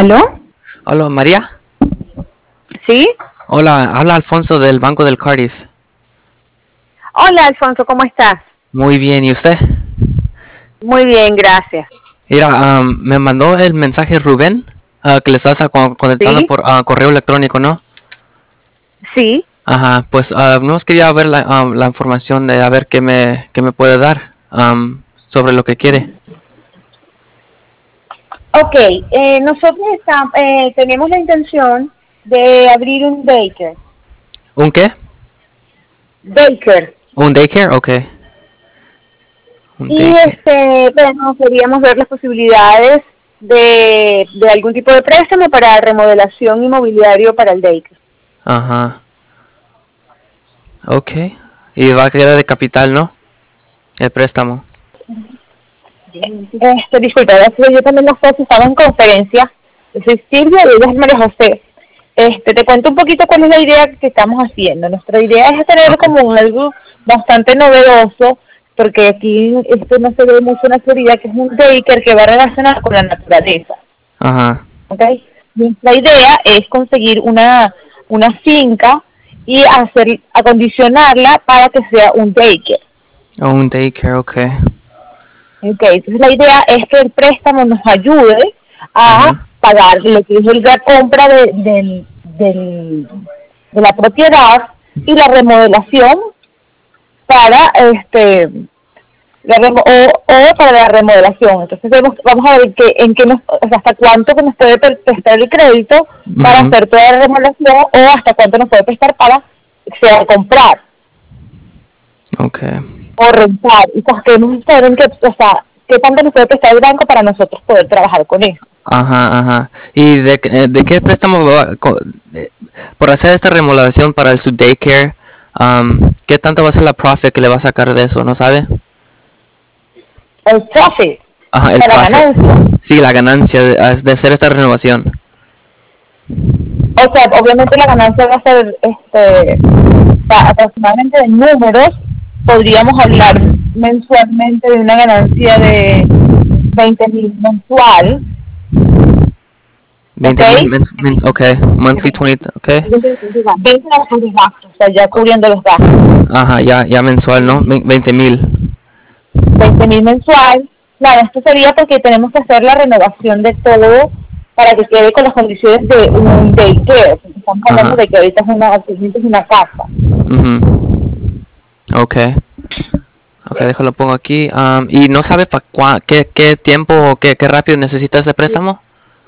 ¿Aló? Hola, María. ¿Sí? Hola, habla Alfonso del Banco del Cardiff. Hola, Alfonso, ¿cómo estás? Muy bien, ¿y usted? Muy bien, gracias. Mira, me mandó el mensaje Rubén, que le estás contestando ¿Sí? por correo electrónico, ¿no? Sí. Ajá, pues nos quería ver la información de a ver qué me puede dar sobre lo que quiere. Ok, nosotros tenemos la intención de abrir un daycare. ¿Un qué? Daycare. ¿Un daycare? Ok. Un Y daycare. bueno, queríamos ver las posibilidades de algún tipo de préstamo para remodelación inmobiliario para el daycare. Ajá. Ok. Y va a quedar de capital, ¿no? El préstamo. Disculpa, yo también las cosas estaba en conferencia. Yo soy Silvia y ella es María José. Te cuento un poquito cuál es la idea que estamos haciendo. Nuestra idea es tener Ok. como algo bastante novedoso, porque aquí esto no se ve mucho en la teoría, que es un daycare que va relacionado con la naturaleza. Ajá. ¿Okay? La idea es conseguir una finca y acondicionarla para que sea un daycare. Oh, un daycare, ok. Okay, entonces la idea es que el préstamo nos ayude a Ajá. pagar lo que es la compra de la propiedad y la remodelación para o para la remodelación. Entonces vamos a ver hasta cuánto que nos puede prestar el crédito para Ujú. hacer toda la remodelación o hasta cuánto nos puede prestar para sea comprar Ok. o rentar. Y pues queremos saber qué tanto nos puede prestar el banco para nosotros poder trabajar con eso. Ajá, ajá. ¿Y de qué préstamo por hacer esta remodelación para su daycare? ¿Qué tanto va a ser la profit que le va a sacar de eso? ¿No sabe? El profit, Ajá, el para la profit. ganancia. Sí, la ganancia de hacer esta renovación. O sea, obviamente la ganancia va a ser aproximadamente de números. Podríamos hablar mensualmente de una ganancia de 20.000 mensual, ¿ok? 20,000 ok. Monthly 20, ok. 20 de gastos, o sea, ya cubriendo los gastos. Ajá, ya mensual, ¿no? 20,000. 20.000 mensual. Claro, esto sería porque tenemos que hacer la renovación de todo para que quede con las condiciones de un daycare. Estamos hablando Ajá. de que ahorita actualmente es una casa. Mhm. Ok. Ok, déjalo pongo aquí. ¿Y no sabe para qué tiempo o qué rápido necesita ese préstamo?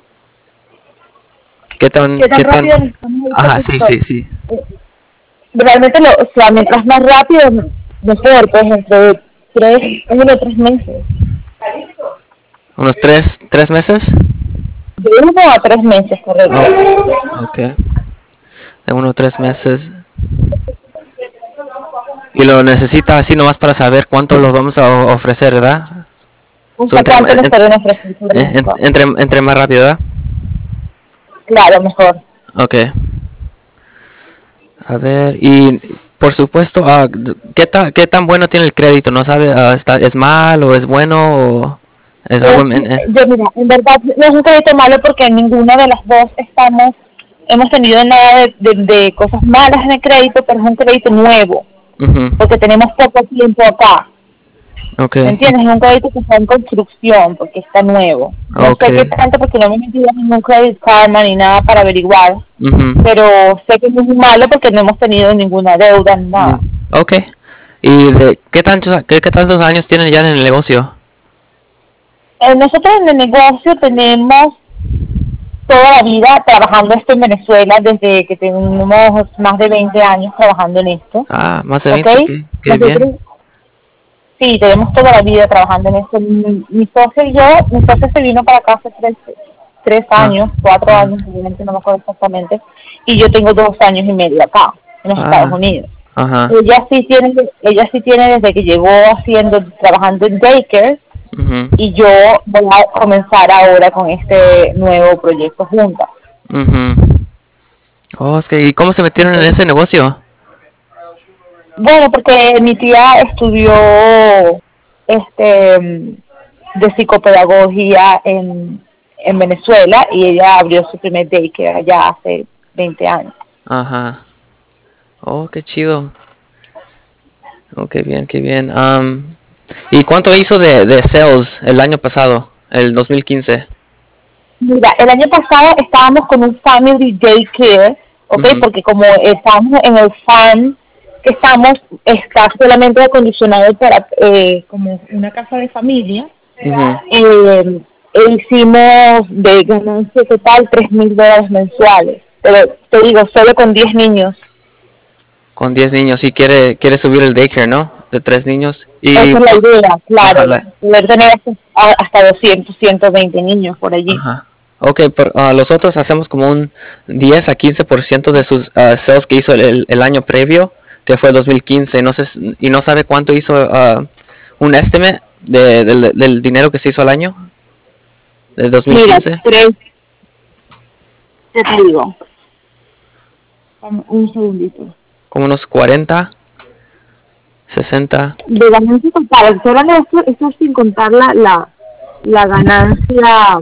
¿Qué tan, ¿Qué tan qué tan? rápido necesitamos el Ajá, sí, presupuesto? sí, sí. Realmente, o sea, mientras más rápido, mejor, pues entre 3 meses. ¿Unos tres meses? De 1 a 3 meses, correcto. Ok, ok. De 1 o 3 meses. Y lo necesita así nomás para saber cuánto los vamos a ofrecer, ¿verdad? So, ¿Hasta cuánto nos pueden ofrecer por el banco? entre más rápido, ¿verdad? Claro, mejor. Ok. A ver, y por supuesto, ¿qué tan bueno tiene el crédito? ¿No sabe? ¿Es mal o es bueno o es algo Mira, en verdad no es un crédito malo porque ninguna de las dos hemos tenido nada de cosas malas en el crédito, pero es un crédito nuevo, Ujú. porque tenemos poco tiempo acá. Ok, ¿Me entiendes? Es un crédito que está en construcción, porque está nuevo. No ok. sé qué tanto, porque no me he metido en ningún credit karma ni nada para averiguar, Ujú. pero sé que no es malo porque no hemos tenido ninguna deuda ni nada. Ok. ¿Y de qué tantos años tienen ya en el negocio? Nosotros en el negocio tenemos toda la vida trabajando esto en Venezuela, desde que tenemos más de 20 años trabajando en esto, Ah, más de ¿ok? 20, qué Nosotros, bien. sí, tenemos toda la vida trabajando en esto. Mi socio y yo, mi socio se vino para acá hace tres Ah, años, 4 años, ah, obviamente no me acuerdo exactamente, y yo tengo 2 años y medio acá, en los Estados ah, Unidos. ajá. Ella sí tiene desde que llegó trabajando en daycare, Ujú, y yo voy a comenzar ahora con este nuevo proyecto juntas. ujú. Oh, es que, ¿y cómo se metieron en ese negocio? Bueno, porque mi tía estudió de psicopedagogía en Venezuela y ella abrió su primer daycare allá hace 20 años. Ajá. Oh, qué chido. Oh, qué bien, qué bien. ¿Y cuánto hizo de sales el año pasado, el 2015? Mira, el año pasado estábamos con un family daycare, ¿ok? Ujú, Porque como estamos en el farm que estamos, está solamente acondicionado para como una casa de familia. ujú. E hicimos de ganancia total $3,000 mensuales. Pero te digo, solo con 10 niños. Con 10 niños y quiere subir el daycare, ¿no? De 3 niños. Esa es la idea, claro. Ajá, Poder tener hasta 200, 120 niños por allí. ajá. Ok, pero nosotros hacemos como un 10 a 15% de sus sales que hizo el año previo, que fue 2015. No sé, y no sabe cuánto hizo un estimate del dinero que se hizo al año, del Mira, 2015. ¿qué te digo? Un segundito. Como unos 40, 60. De ganancia total, estoy hablando de esto es sin contar la ganancia,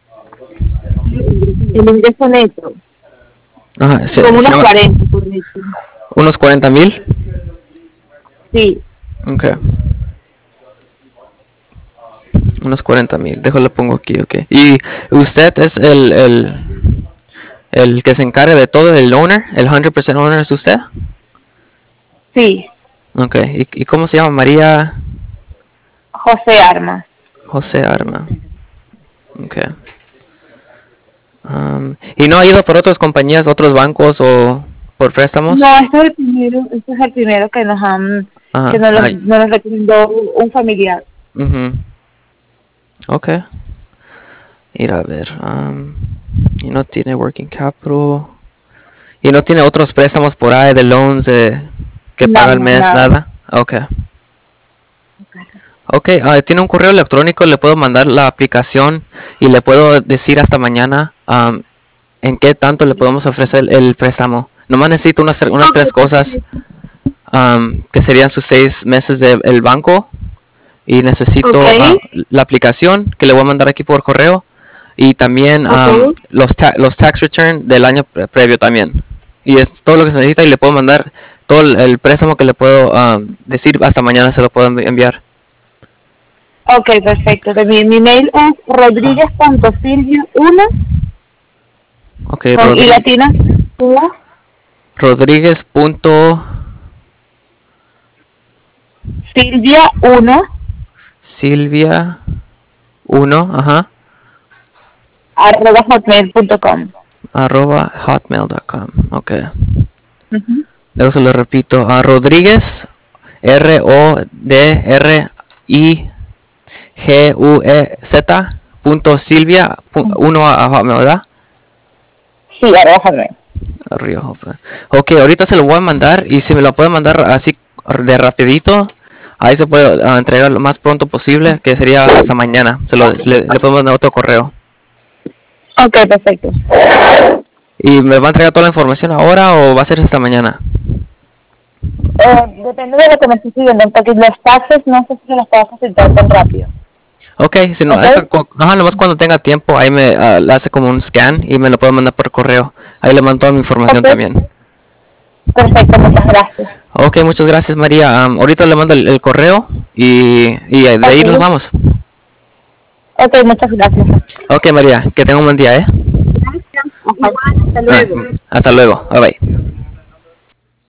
el ingreso neto, Ajá, como se unos llama 40, correcto. unos 40,000. Sí, Ok. Unos 40,000. Déjalo pongo aquí, ok. ¿Y usted es el que se encarga de todo, el owner? ¿El 100% owner es usted? sí, Ok. ¿Y cómo se llama? María José Armas. José Arma. Ok. ¿Y no ha ido por otras compañías, otros bancos o por préstamos? No, este es el primero que que Ajá. nos lo recomendó un familiar. Mhm. Ok. Ir a ver. Y no tiene working capital. Y no tiene otros préstamos por ahí de loans que No, paga al no, mes, nada. nada. Ok. Ok, tiene un correo electrónico, le puedo mandar la aplicación y le puedo decir hasta mañana en qué tanto le podemos ofrecer el préstamo. Nomás necesito unas tres cosas que serían sus 6 meses del banco y Ok, necesito la aplicación que le voy a mandar aquí por correo y también ok, los tax return del año previo también. Y es todo lo que se necesita y le puedo mandar todo el préstamo que le puedo decir hasta mañana se lo puedo enviar. ok, perfecto. Mi mail es rodríguez.silvia1 Ok, con i latina, Rodríguez punto Silvia1 Silvia 1, ajá, @hotmail.com. arroba hotmail.com. Ok. Ujú. Luego se lo repito. A Rodríguez, RODRIGUEZ punto Silvia 1 a Hotmail, ¿verdad? Sí, @hotmail. Arriba, Hotmail. Ok, ahorita se lo voy a mandar y si me lo puede mandar así de rapidito, ahí se puede entregar lo más pronto posible, que sería hasta mañana. Le podemos mandar otro correo. Ok, perfecto. ¿Y me va a entregar toda la información ahora o va a ser hasta mañana? Depende de lo que me estés pidiendo, porque los taxes no sé si se los puedo facilitar tan rápido. Ok, si no, Ok, ajá, nomás cuando tenga tiempo, ahí le hace como un scan y me lo puede mandar por correo. Ahí le mando toda mi información ok, también. perfecto, muchas gracias. Ok, muchas gracias María. Ahorita le mando el correo y de ahí nos Ok, vamos. ok, muchas gracias. Ok María, que tenga un buen día, ¿eh? Gracias. Hasta Ah, luego. hasta luego, bye bye.